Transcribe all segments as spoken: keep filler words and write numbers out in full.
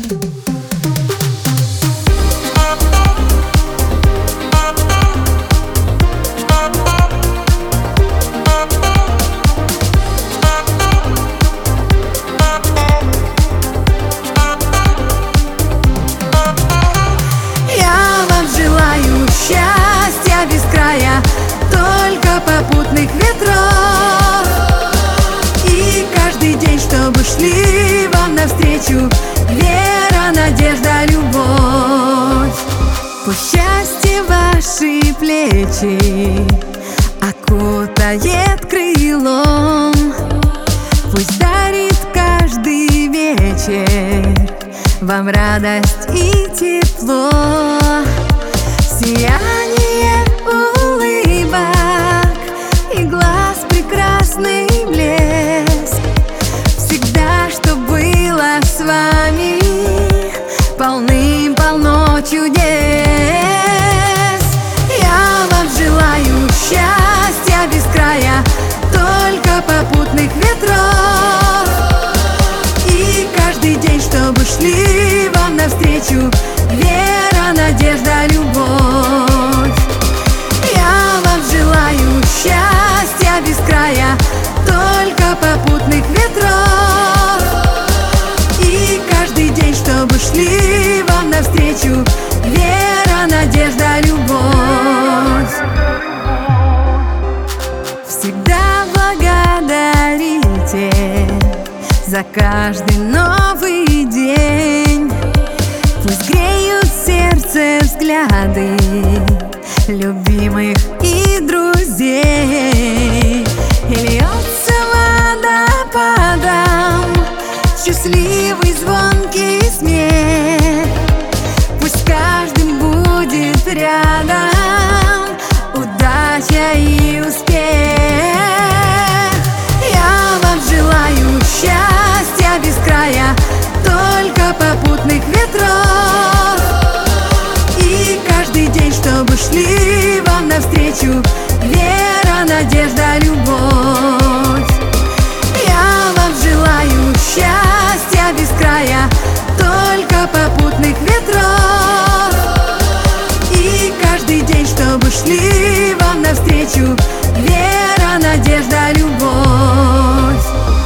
Счастья без края, только попутных ветров. И каждый день, чтобы шли вам навстречу вера, надежда, любовь. Пусть счастье ваши плечи окутает крылом, пусть дарит каждый вечер вам радость и тепло. Сияние улыбок и глаз прекрасный блеск. Всегда, что было с вами, полным-полно чудес. Я вам желаю счастья без края, только попутных ветров. И каждый день, чтобы шли вам навстречу вера, надежда, любовь. Я вам желаю счастья без края, только попутных ветров. И каждый день, чтобы шли вам навстречу вера, надежда, любовь. Всегда благодарите за каждый новый день. Пусть греют сердце взгляды любимых и друзей, и льется водопадом счастливый звонкий смех. Пусть каждым будет рядом удача и успех. Я вам желаю счастья без края, только попутных ветров. И каждый день, чтобы шли вам навстречу вера, надежда, любовь. Я вам желаю счастья без края, только попутных ветров. И каждый день, чтобы шли вам навстречу вера, надежда, любовь.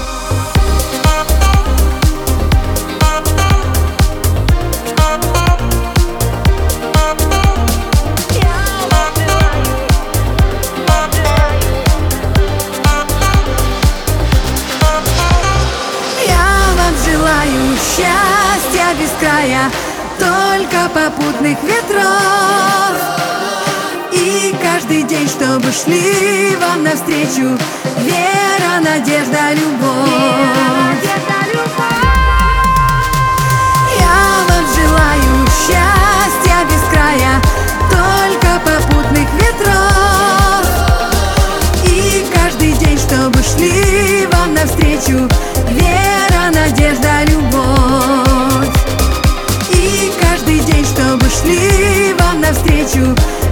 Счастья без края, только попутных ветров. И каждый день, чтобы шли вам навстречу вера, надежда, любовь. Я вам желаю счастья без края, только попутных ветров. И каждый день, чтобы шли вам навстречу вера, надежда, любовь. И каждый день, чтобы шли вам навстречу